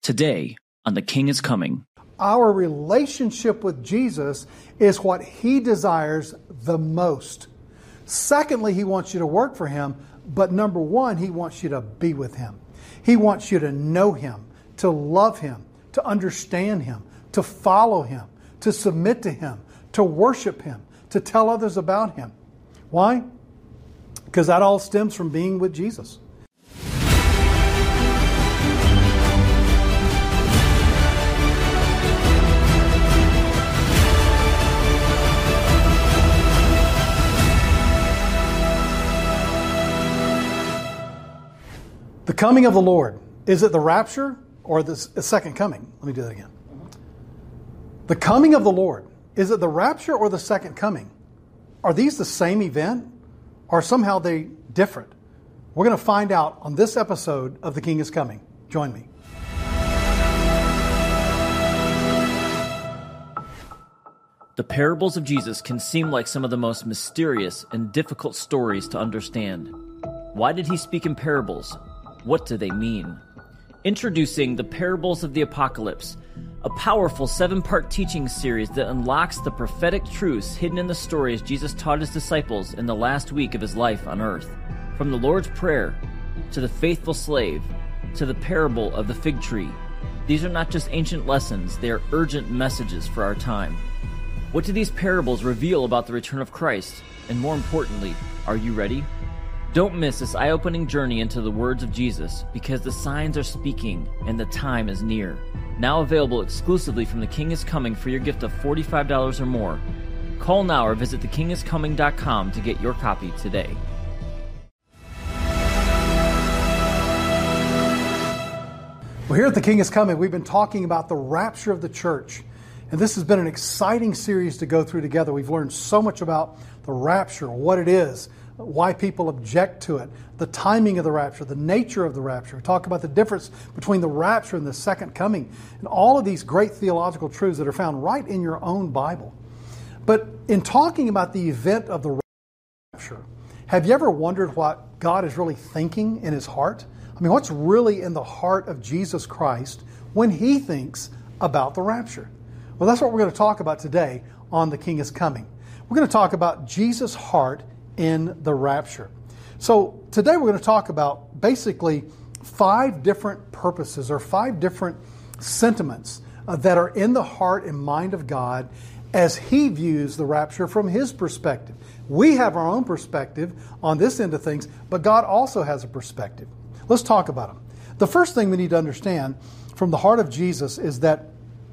Today on The King is Coming. Our relationship with Jesus is what He desires the most. Secondly, He wants you to work for Him. But number one, He wants you to be with Him. He wants you to know Him, to love Him, to understand Him, to follow Him, to submit to Him, to worship Him, to tell others about Him. Why? Because that all stems from being with Jesus. The coming of the Lord. Is it the rapture or the second coming? Let me do that again. The coming of the Lord. Is it the rapture or the second coming? Are these the same event or somehow they different? We're going to find out on this episode of The King is Coming. Join me. The parables of Jesus can seem like some of the most mysterious and difficult stories to understand. Why did He speak in parables? What do they mean? Introducing the Parables of the Apocalypse, a powerful 7-part teaching series that unlocks the prophetic truths hidden in the stories Jesus taught His disciples in the last week of His life on earth. From the Lord's Prayer, to the faithful slave, to the parable of the fig tree. These are not just ancient lessons, they are urgent messages for our time. What do these parables reveal about the return of Christ? And more importantly, are you ready? Don't miss this eye-opening journey into the words of Jesus, because the signs are speaking and the time is near. Now available exclusively from The King is Coming for your gift of $45 or more. Call now or visit thekingiscoming.com to get your copy today. Well, here at The King is Coming, we've been talking about the rapture of the church. And this has been an exciting series to go through together. We've learned so much about the rapture, what it is, why people object to it, the timing of the rapture, the nature of the rapture. We talk about the difference between the rapture and the second coming, and all of these great theological truths that are found right in your own Bible. But in talking about the event of the rapture, have you ever wondered what God is really thinking in His heart? I mean, what's really in the heart of Jesus Christ when He thinks about the rapture? Well, that's what we're going to talk about today on The King is Coming. We're going to talk about Jesus' heart in the rapture. So today we're going to talk about basically 5 different purposes or 5 different sentiments that are in the heart and mind of God as He views the rapture from His perspective. We have our own perspective on this end of things, but God also has a perspective. Let's talk about them. The first thing we need to understand from the heart of Jesus is that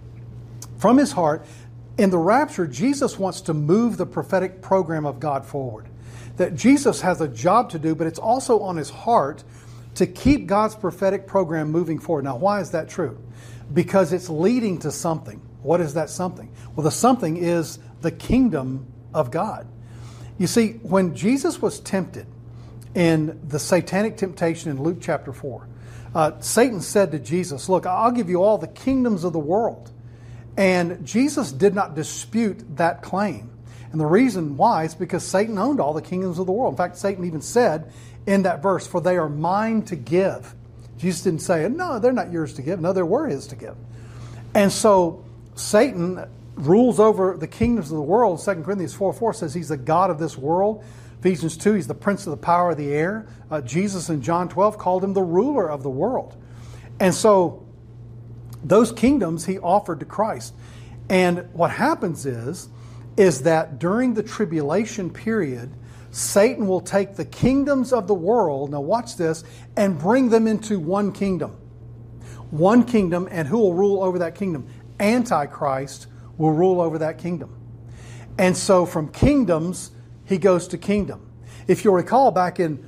from His heart, in the rapture, Jesus wants to move the prophetic program of God forward. That Jesus has a job to do, but it's also on His heart to keep God's prophetic program moving forward. Now, why is that true? Because it's leading to something. What is that something? Well, the something is the kingdom of God. You see, when Jesus was tempted in the satanic temptation in Luke chapter 4, Satan said to Jesus, "Look, I'll give you all the kingdoms of the world." And Jesus did not dispute that claim. And the reason why is because Satan owned all the kingdoms of the world. In fact, Satan even said in that verse, "For they are mine to give." Jesus didn't say, "No, they're not yours to give." No, they were His to give. And so Satan rules over the kingdoms of the world. 2 Corinthians 4:4 says he's the God of this world. Ephesians 2, he's the prince of the power of the air. Jesus in John 12 called Him the ruler of the world. And so those kingdoms He offered to Christ. And what happens is that during the tribulation period, Satan will take the kingdoms of the world, now watch this, and bring them into one kingdom. One kingdom, and who will rule over that kingdom? Antichrist will rule over that kingdom. And so from kingdoms, he goes to kingdom. If you'll recall back in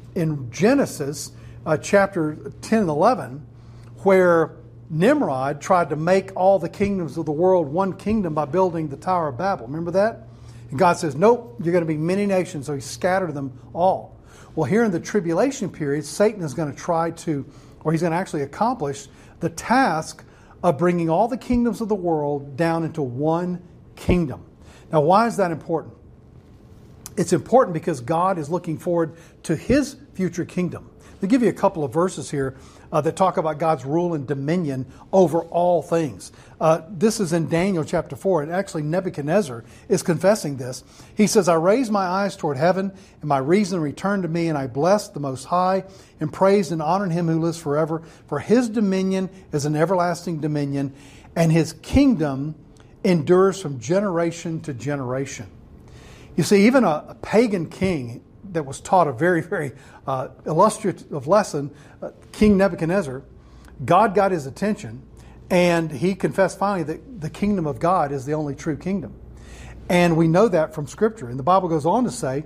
Genesis chapter 10 and 11, where Nimrod tried to make all the kingdoms of the world one kingdom by building the Tower of Babel. Remember that? And God says, nope, you're going to be many nations, so He scattered them all. Well, here in the tribulation period, Satan is going to try to, or he's going to actually accomplish the task of bringing all the kingdoms of the world down into one kingdom. Now, why is that important? It's important because God is looking forward to His future kingdom. I'll give you a couple of verses here that talk about God's rule and dominion over all things. This is in Daniel chapter 4, and actually Nebuchadnezzar is confessing this. He says, I raised my eyes toward heaven, and my reason returned to me, and I blessed the Most High, and praised and honored Him who lives forever. For His dominion is an everlasting dominion, and His kingdom endures from generation to generation. You see, even a pagan king that was taught a very, very illustrative lesson, King Nebuchadnezzar, God got his attention, and he confessed finally that the kingdom of God is the only true kingdom. And we know that from Scripture. And the Bible goes on to say,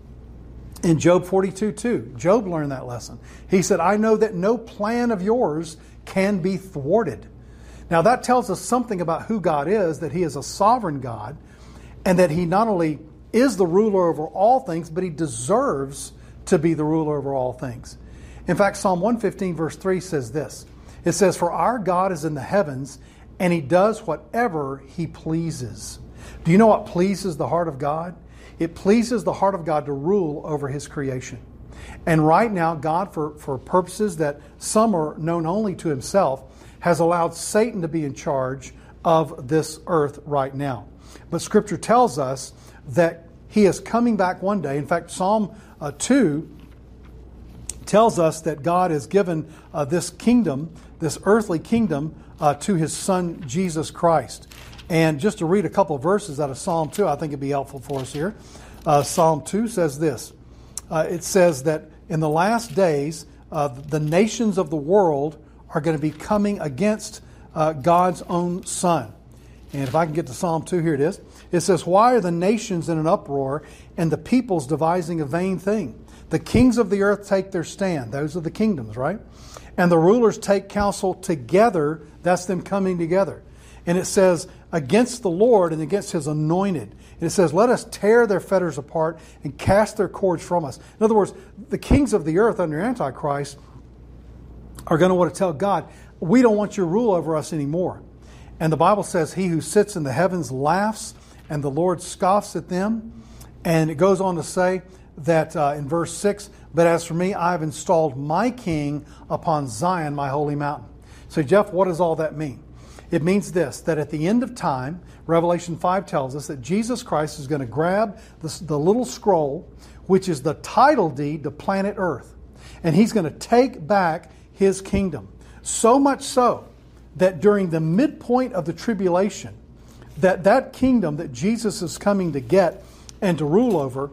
in Job 42:2, Job learned that lesson. He said, I know that no plan of yours can be thwarted. Now that tells us something about who God is, that He is a sovereign God, and that He not only is the ruler over all things, but He deserves to be the ruler over all things. In fact, Psalm 115 verse 3 says this. It says, for our God is in the heavens, and He does whatever He pleases. Do you know what pleases the heart of God? It pleases the heart of God to rule over His creation. And right now, God, for purposes that some are known only to Himself, has allowed Satan to be in charge of this earth right now. But Scripture tells us that He is coming back one day. In fact, Psalm 2 tells us that God has given this kingdom, this earthly kingdom, to His Son, Jesus Christ. And just to read a couple of verses out of Psalm 2, I think it'd be helpful for us here. Psalm 2 says this. It says that in the last days, the nations of the world are going to be coming against God's own Son. And if I can get to Psalm 2, here it is. It says, why are the nations in an uproar and the peoples devising a vain thing? The kings of the earth take their stand. Those are the kingdoms, right? And the rulers take counsel together. That's them coming together. And it says, against the Lord and against His anointed. And it says, let us tear their fetters apart and cast their cords from us. In other words, the kings of the earth under Antichrist are going to want to tell God, we don't want your rule over us anymore. And the Bible says, he who sits in the heavens laughs, and the Lord scoffs at them. And it goes on to say that in verse 6, but as for me, I have installed my king upon Zion, my holy mountain. So Jeff, what does all that mean? It means this, that at the end of time, Revelation 5 tells us that Jesus Christ is going to grab the little scroll, which is the title deed to planet Earth. And He's going to take back His kingdom. So much so that during the midpoint of the tribulation, that kingdom that Jesus is coming to get and to rule over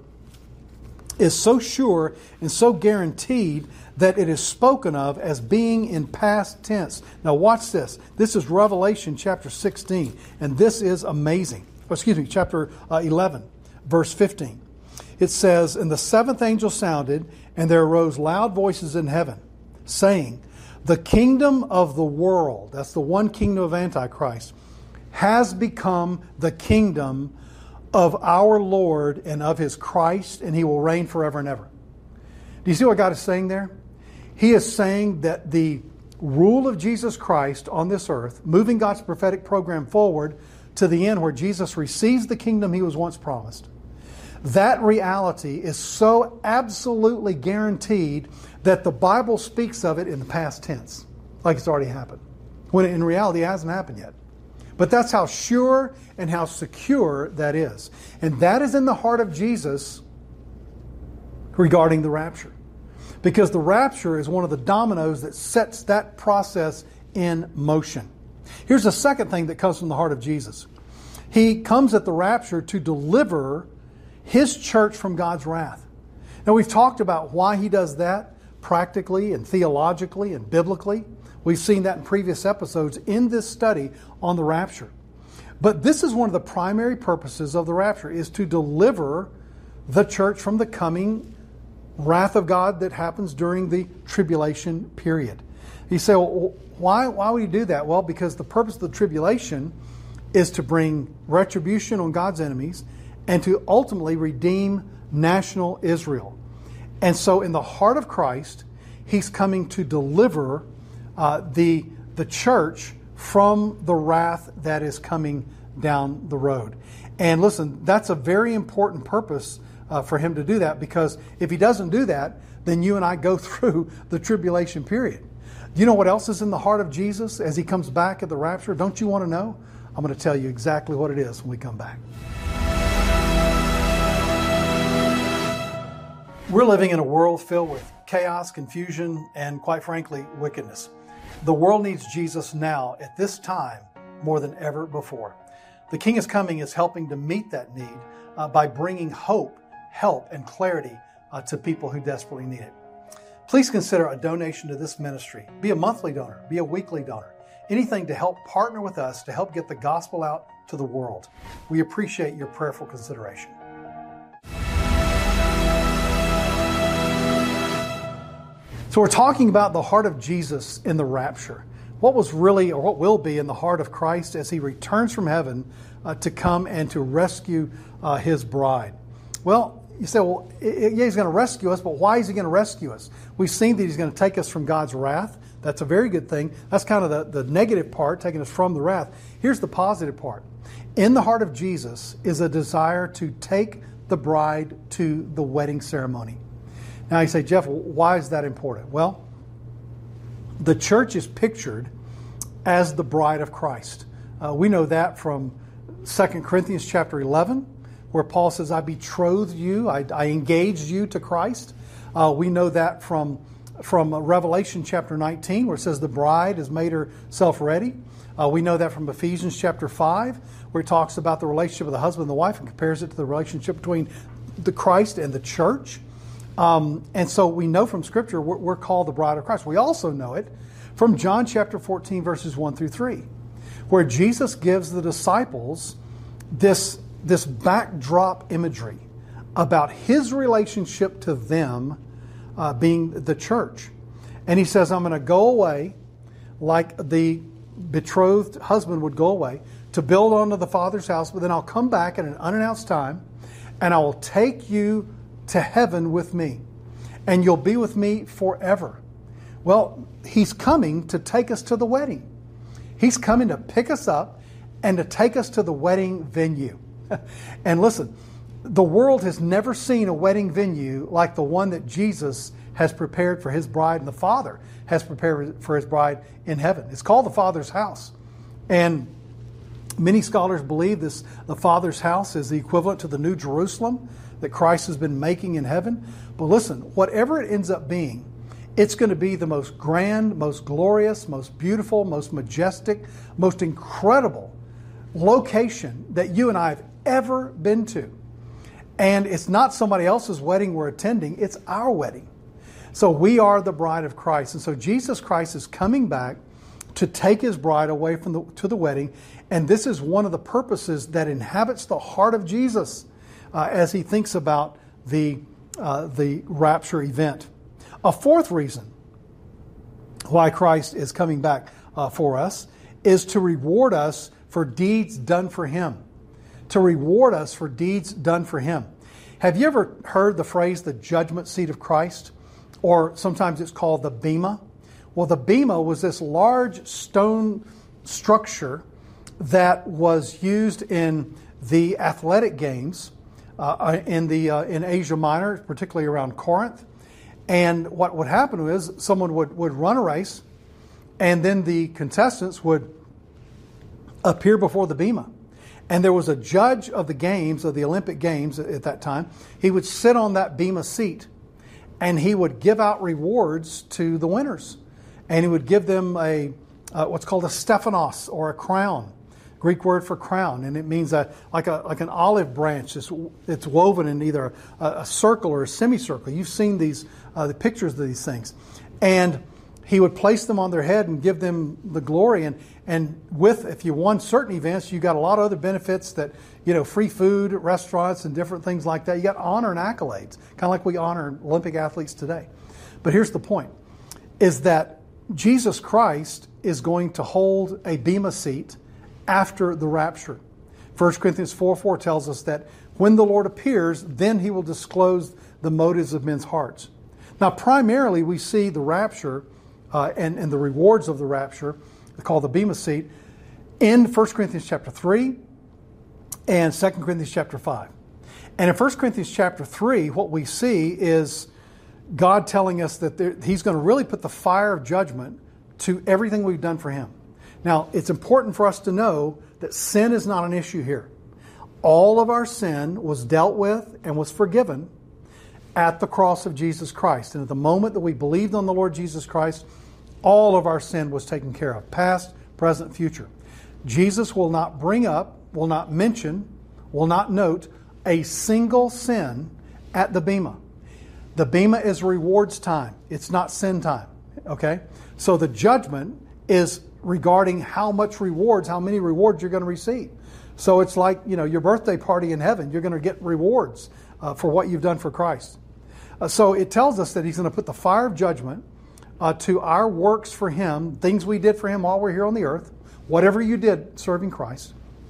is so sure and so guaranteed that it is spoken of as being in past tense. Now watch this. This is Revelation chapter 16, and this is amazing. Chapter 11, verse 15. It says, and the seventh angel sounded, and there arose loud voices in heaven, saying, the kingdom of the world, that's the one kingdom of Antichrist, has become the kingdom of our Lord and of His Christ, and He will reign forever and ever. Do you see what God is saying there? He is saying that the rule of Jesus Christ on this earth, moving God's prophetic program forward to the end where Jesus receives the kingdom He was once promised, that reality is so absolutely guaranteed that the Bible speaks of it in the past tense, like it's already happened, when in reality it hasn't happened yet. But that's how sure and how secure that is. And that is in the heart of Jesus regarding the rapture. Because the rapture is one of the dominoes that sets that process in motion. Here's the second thing that comes from the heart of Jesus. He comes at the rapture to deliver His church from God's wrath. Now we've talked about why He does that practically and theologically and biblically. We've seen that in previous episodes in this study on the rapture. But this is one of the primary purposes of the rapture, is to deliver the church from the coming wrath of God that happens during the tribulation period. You say, well, why would He do that? Well, because the purpose of the tribulation is to bring retribution on God's enemies and to ultimately redeem national Israel. And so in the heart of Christ, He's coming to deliver the church from the wrath that is coming down the road. And listen, that's a very important purpose for him to do that, because if he doesn't do that, then you and I go through the tribulation period. You know what else is in the heart of Jesus as he comes back at the rapture? Don't you want to know? I'm going to tell you exactly what it is when we come back. We're living in a world filled with chaos, confusion, and quite frankly, wickedness. The world needs Jesus now at this time more than ever before. The King is Coming is helping to meet that need by bringing hope, help, and clarity to people who desperately need it. Please consider a donation to this ministry. Be a monthly donor, be a weekly donor, anything to help partner with us to help get the gospel out to the world. We appreciate your prayerful consideration. So we're talking about the heart of Jesus in the rapture. What was really, or what will be, in the heart of Christ as he returns from heaven to come and to rescue his bride. Well, you say, well, yeah, he's going to rescue us, but why is he going to rescue us? We've seen that he's going to take us from God's wrath. That's a very good thing. That's kind of the negative part, taking us from the wrath. Here's the positive part. In the heart of Jesus is a desire to take the bride to the wedding ceremony. Now you say, Jeff, why is that important? Well, the church is pictured as the bride of Christ. We know that from 2 Corinthians chapter 11, where Paul says, I betrothed you, I engaged you to Christ. We know that from Revelation chapter 19, where it says the bride has made herself ready. We know that from Ephesians chapter 5, where it talks about the relationship of the husband and the wife and compares it to the relationship between the Christ and the church. And so we know from Scripture we're called the bride of Christ. We also know it from John chapter 14, verses 1 through 3, where Jesus gives the disciples this backdrop imagery about his relationship to them being the church. And he says, I'm going to go away like the betrothed husband would go away to build onto the Father's house, but then I'll come back at an unannounced time and I will take you to heaven with me, and you'll be with me forever. Well, he's coming to take us to the wedding. He's coming to pick us up and to take us to the wedding venue. And listen, the world has never seen a wedding venue like the one that Jesus has prepared for his bride, and the Father has prepared for his bride in heaven. It's called the Father's house. And many scholars believe the Father's house is the equivalent to the New Jerusalem that Christ has been making in heaven. But listen, whatever it ends up being, it's going to be the most grand, most glorious, most beautiful, most majestic, most incredible location that you and I have ever been to. And it's not somebody else's wedding we're attending, it's our wedding. So we are the bride of Christ. And so Jesus Christ is coming back to take his bride away to the wedding. And this is one of the purposes that inhabits the heart of Jesus as he thinks about the rapture event. A fourth reason why Christ is coming back for us is to reward us for deeds done for him. To reward us for deeds done for him. Have you ever heard the phrase, the judgment seat of Christ? Or sometimes it's called the Bema. Well, the Bema was this large stone structure that was used in the athletic games in Asia Minor, particularly around Corinth. And what would happen is someone would run a race, and then the contestants would appear before the Bema. And there was a judge of the games, of the Olympic Games at that time. He would sit on that Bema seat, and he would give out rewards to the winners. And he would give them what's called a Stephanos, or a crown. Greek word for crown, and it means like an olive branch. It's woven in either a circle or a semicircle. You've seen the pictures of these things. And he would place them on their head and give them the glory. And if you won certain events, you got a lot of other benefits that, free food, restaurants, and different things like that. You got honor and accolades, kind of like we honor Olympic athletes today. But here's the point, is that Jesus Christ is going to hold a Bema seat after the rapture. 1 Corinthians 4:4 tells us that when the Lord appears, then he will disclose the motives of men's hearts. Now, primarily, we see the rapture and the rewards of the rapture, called the Bema seat, in 1 Corinthians chapter 3 and 2 Corinthians chapter 5. And in 1 Corinthians chapter 3, what we see is God telling us that He's going to really put the fire of judgment to everything we've done for Him. Now, it's important for us to know that sin is not an issue here. All of our sin was dealt with and was forgiven at the cross of Jesus Christ. And at the moment that we believed on the Lord Jesus Christ, all of our sin was taken care of, past, present, future. Jesus will not bring up, will not mention, will not note a single sin at the Bema. The Bema is rewards time. It's not sin time. Okay? So the judgment is regarding how many rewards you're going to receive. So it's like, your birthday party in heaven. You're going to get rewards for what you've done for Christ. So it tells us that He's going to put the fire of judgment to our works for Him, things we did for Him while we're here on the earth, whatever you did serving Christ.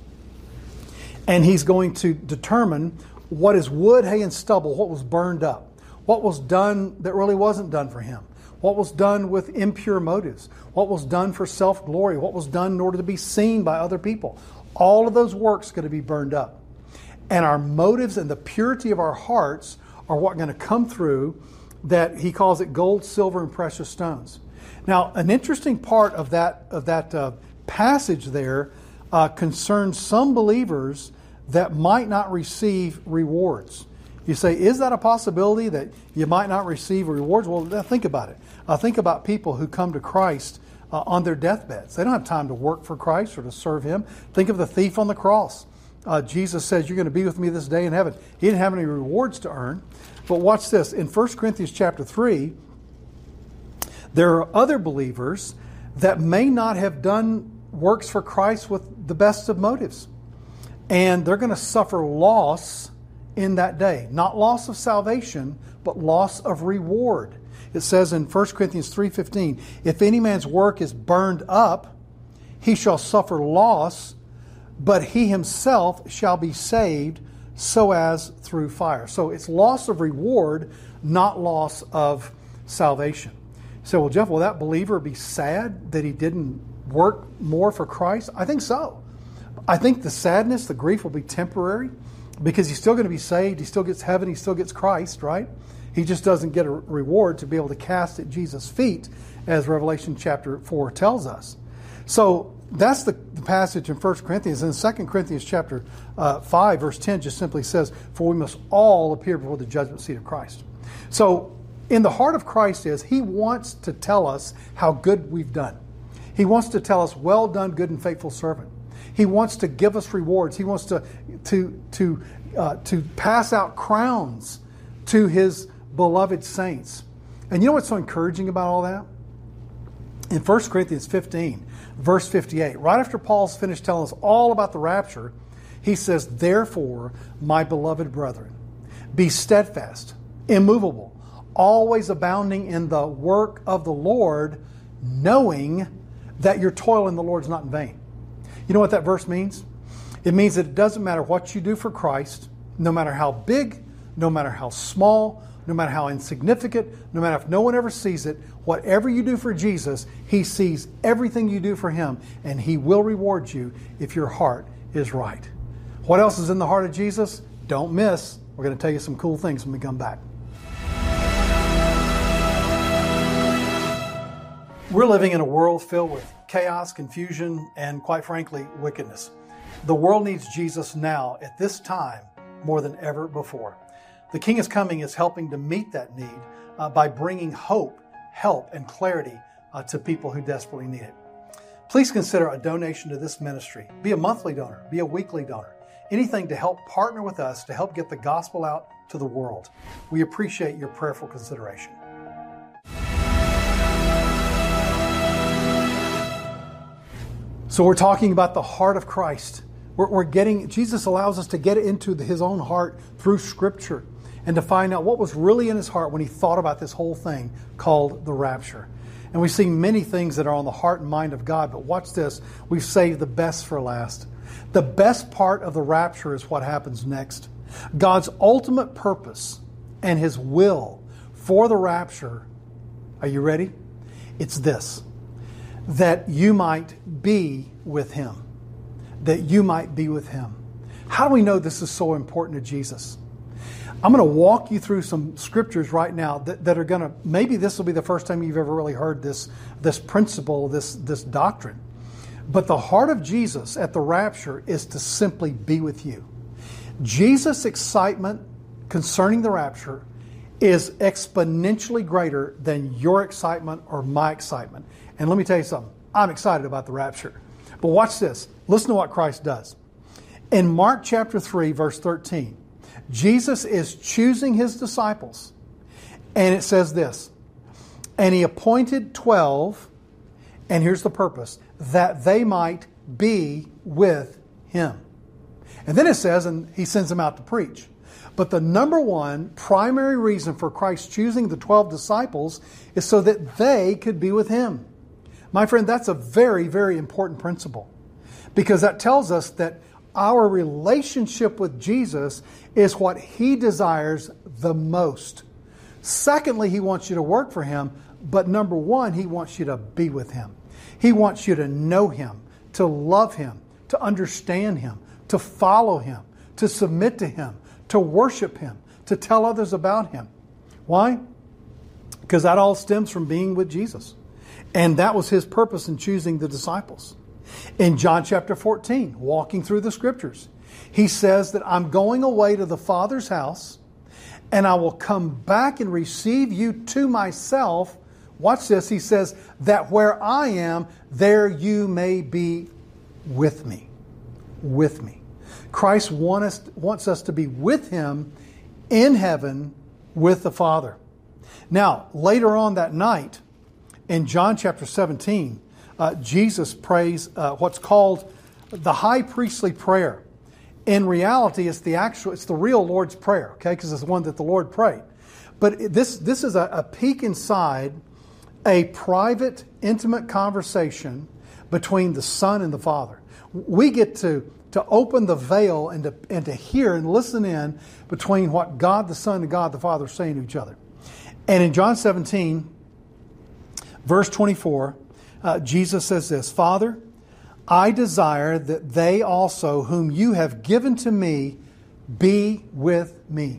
And He's going to determine what is wood, hay, and stubble, what was burned up, what was done that really wasn't done for Him, what was done with impure motives, what was done for self-glory, what was done in order to be seen by other people. All of those works are going to be burned up. And our motives and the purity of our hearts are what are going to come through, that He calls it gold, silver, and precious stones. Now, an interesting part of that passage there concerns some believers that might not receive rewards. You say, is that a possibility that you might not receive rewards? Well, think about it. Think about people who come to Christ on their deathbeds. They don't have time to work for Christ or to serve Him. Think of the thief on the cross. Jesus says, you're going to be with me this day in heaven. He didn't have any rewards to earn. But watch this. In 1 Corinthians chapter 3, there are other believers that may not have done works for Christ with the best of motives. And they're going to suffer loss in that day. Not loss of salvation, but loss of reward. It says in 1 Corinthians 3:15, if any man's work is burned up, he shall suffer loss, but he himself shall be saved, so as through fire. So it's loss of reward, not loss of salvation. So, well, Jeff, will that believer be sad that he didn't work more for Christ? I think so. I think the sadness, the grief will be temporary, because he's still going to be saved. He still gets heaven. He still gets Christ, right? He just doesn't get a reward to be able to cast at Jesus' feet, as Revelation chapter 4 tells us. So that's the passage in 1 Corinthians. And 2 Corinthians chapter 5, verse 10 just simply says, for we must all appear before the judgment seat of Christ. So in the heart of Christ is He wants to tell us how good we've done. He wants to tell us, well done, good and faithful servant. He wants to give us rewards. He wants to pass out crowns to His beloved saints. And you know what's so encouraging about all that? In 1 Corinthians 15, verse 58, right after Paul's finished telling us all about the rapture, he says, therefore, my beloved brethren, be steadfast, immovable, always abounding in the work of the Lord, knowing that your toil in the Lord is not in vain. You know what that verse means? It means that it doesn't matter what you do for Christ, no matter how big, no matter how small, no matter how insignificant, no matter if no one ever sees it, whatever you do for Jesus, He sees everything you do for Him, and He will reward you if your heart is right. What else is in the heart of Jesus? Don't miss. We're going to tell you some cool things when we come back. We're living in a world filled with chaos, confusion, and quite frankly, wickedness. The world needs Jesus now, at this time, more than ever before. The King is Coming is helping to meet that need by bringing hope, help, and clarity to people who desperately need it. Please consider a donation to this ministry. Be a monthly donor, be a weekly donor. Anything to help partner with us to help get the gospel out to the world. We appreciate your prayerful consideration. So we're talking about the heart of Christ. Jesus allows us to get into His own heart through Scripture and to find out what was really in His heart when He thought about this whole thing called the rapture. And we see many things that are on the heart and mind of God, but watch this. We've saved the best for last. The best part of the rapture is what happens next. God's ultimate purpose and His will for the rapture, are you ready? It's this: that you might be with Him. That you might be with Him. How do we know this is so important to Jesus? I'm going to walk you through some scriptures right now that are going to, maybe this will be the first time you've ever really heard this principle, this doctrine. But the heart of Jesus at the rapture is to simply be with you. Jesus' excitement concerning the rapture is exponentially greater than your excitement or my excitement. And let me tell you something. I'm excited about the rapture. But watch this. Listen to what Christ does. In Mark chapter 3, verse 13, Jesus is choosing his disciples. And it says this, and he appointed 12, and here's the purpose, that they might be with him. And then it says, and he sends them out to preach. But the number one primary reason for Christ choosing the 12 disciples is so that they could be with him. My friend, that's a very, very important principle. Because that tells us that our relationship with Jesus is what he desires the most. Secondly, he wants you to work for him. But number one, he wants you to be with him. He wants you to know him, to love him, to understand him, to follow him, to submit to him, to worship him, to tell others about him. Why? Because that all stems from being with Jesus. And that was his purpose in choosing the disciples. In John chapter 14, walking through the scriptures, he says that I'm going away to the Father's house, and I will come back and receive you to myself. Watch this. He says that where I am, there you may be with me. With me. Christ wants us to be with him in heaven with the Father. Now, later on that night, in John chapter 17, Jesus prays what's called the high priestly prayer. In reality, it's the real Lord's Prayer, okay? Because it's the one that the Lord prayed. But this is a peek inside a private, intimate conversation between the Son and the Father. We get to open the veil and to hear and listen in between what God the Son and God the Father are saying to each other. And in John 17, verse 24, Jesus says this, Father, I desire that they also whom you have given to me be with me.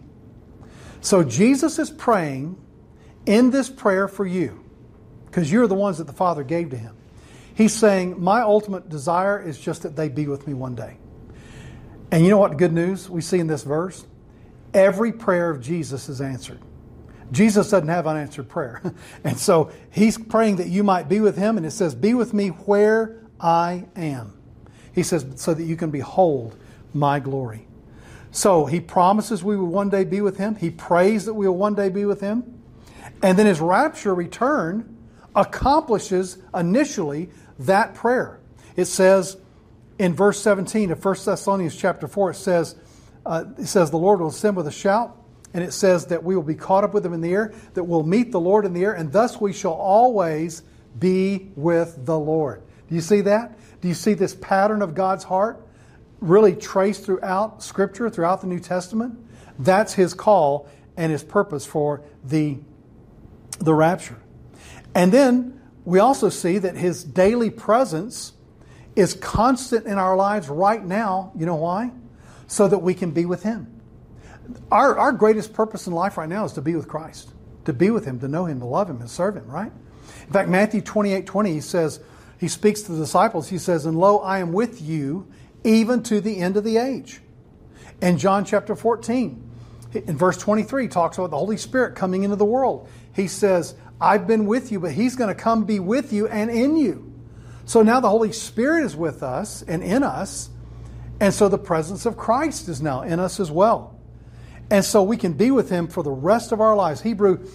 So Jesus is praying in this prayer for you, because you're the ones that the Father gave to him. He's saying, my ultimate desire is just that they be with me one day. And you know what good news we see in this verse? Every prayer of Jesus is answered. Jesus doesn't have unanswered prayer. And so he's praying that you might be with him. And it says, be with me where I am. He says, so that you can behold my glory. So he promises we will one day be with him. He prays that we will one day be with him. And then his rapture return accomplishes initially that prayer. It says in verse 17 of 1 Thessalonians chapter 4, it says the Lord will ascend with a shout. And it says that we will be caught up with him in the air, that we'll meet the Lord in the air, and thus we shall always be with the Lord. Do you see that? Do you see this pattern of God's heart really traced throughout Scripture, throughout the New Testament? That's his call and his purpose for the rapture. And then we also see that his daily presence is constant in our lives right now. You know why? So that we can be with him. Our greatest purpose in life right now is to be with Christ, to be with him, to know him, to love him, and serve him, right? In fact, Matthew 28:20, he says, he speaks to the disciples, he says, and lo, I am with you even to the end of the age. In John chapter 14, in verse 23, he talks about the Holy Spirit coming into the world. He says, I've been with you, but he's going to come be with you and in you. So now the Holy Spirit is with us and in us, and so the presence of Christ is now in us as well. And so we can be with him for the rest of our lives. Hebrews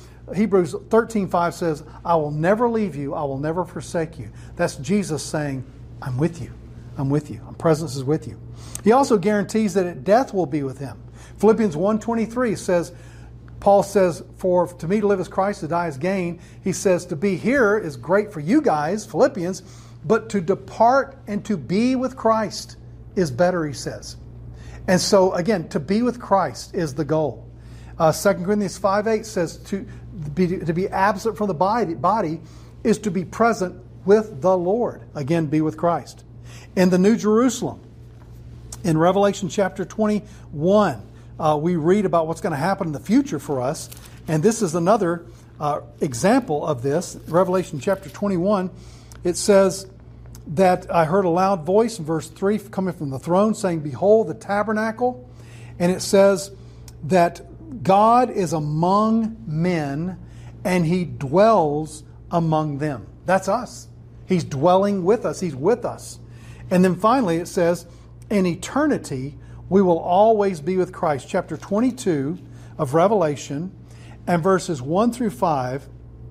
13:5 says, I will never leave you. I will never forsake you. That's Jesus saying, I'm with you. I'm with you. My presence is with you. He also guarantees that at death we'll be with him. Philippians 1:23 says, Paul says, for to me to live is Christ, to die is gain. He says, to be here is great for you guys, Philippians, but to depart and to be with Christ is better, he says. And so, again, to be with Christ is the goal. 2 Corinthians 5:8 says to be absent from the body is to be present with the Lord. Again, be with Christ. In the New Jerusalem, in Revelation chapter 21, we read about what's going to happen in the future for us. And this is another example of this. Revelation chapter 21, it says that I heard a loud voice in verse 3 coming from the throne saying, "Behold the tabernacle." And it says that God is among men and he dwells among them. That's us. He's dwelling with us. He's with us. And then finally it says, in eternity, we will always be with Christ. Chapter 22 of Revelation and verses 1 through 5.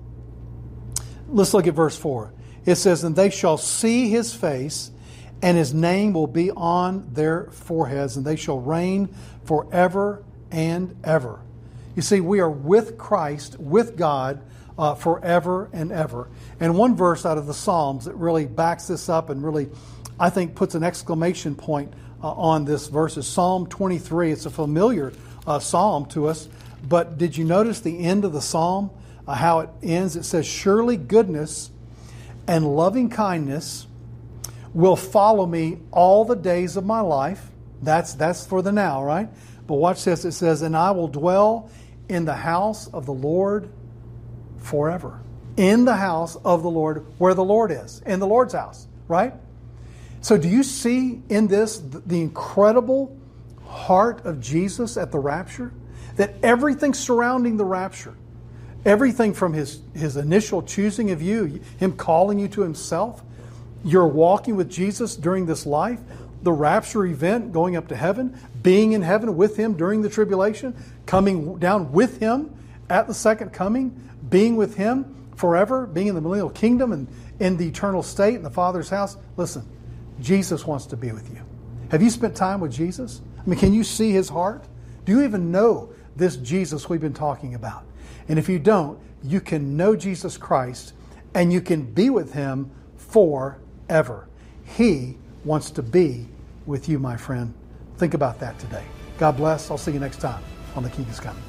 Let's look at verse 4. It says, "And they shall see his face, and his name will be on their foreheads, and they shall reign forever and ever." You see, we are with Christ, with God, forever and ever. And one verse out of the Psalms that really backs this up and really, I think, puts an exclamation point on this verse is Psalm 23. It's a familiar psalm to us, but did you notice the end of the psalm, how it ends? It says, "Surely goodness and loving kindness will follow me all the days of my life." That's for the now, right? But watch this. It says, "And I will dwell in the house of the Lord forever." In the house of the Lord, where the Lord is. In the Lord's house, right? So do you see in this the incredible heart of Jesus at the rapture? That everything surrounding the rapture, everything from his initial choosing of you, him calling you to himself, you're walking with Jesus during this life, the rapture event, going up to heaven, being in heaven with him during the tribulation, coming down with him at the second coming, being with him forever, being in the millennial kingdom and in the eternal state in the Father's house. Listen, Jesus wants to be with you. Have you spent time with Jesus? I mean, can you see his heart? Do you even know this Jesus we've been talking about? And if you don't, you can know Jesus Christ and you can be with him forever. He wants to be with you, my friend. Think about that today. God bless. I'll see you next time on The King is Coming.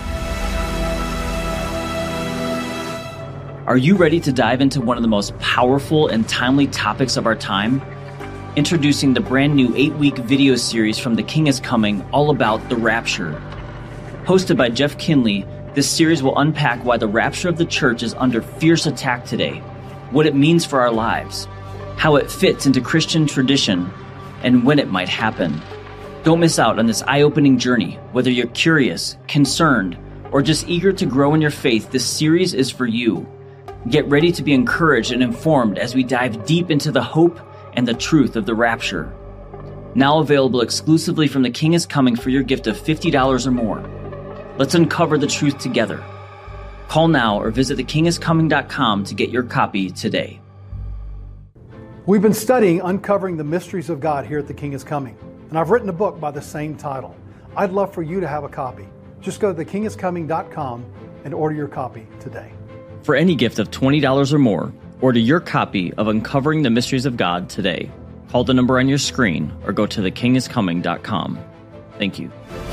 Are you ready to dive into one of the most powerful and timely topics of our time? Introducing the brand new 8-week video series from The King is Coming, all about the rapture. Hosted by Jeff Kinley, this series will unpack why the rapture of the church is under fierce attack today, what it means for our lives, how it fits into Christian tradition, and when it might happen. Don't miss out on this eye-opening journey. Whether you're curious, concerned, or just eager to grow in your faith, this series is for you. Get ready to be encouraged and informed as we dive deep into the hope and the truth of the rapture. Now available exclusively from The King is Coming for your gift of $50 or more. Let's uncover the truth together. Call now or visit thekingiscoming.com to get your copy today. We've been studying Uncovering the Mysteries of God here at The King is Coming, and I've written a book by the same title. I'd love for you to have a copy. Just go to thekingiscoming.com and order your copy today. For any gift of $20 or more, order your copy of Uncovering the Mysteries of God today. Call the number on your screen or go to thekingiscoming.com. Thank you.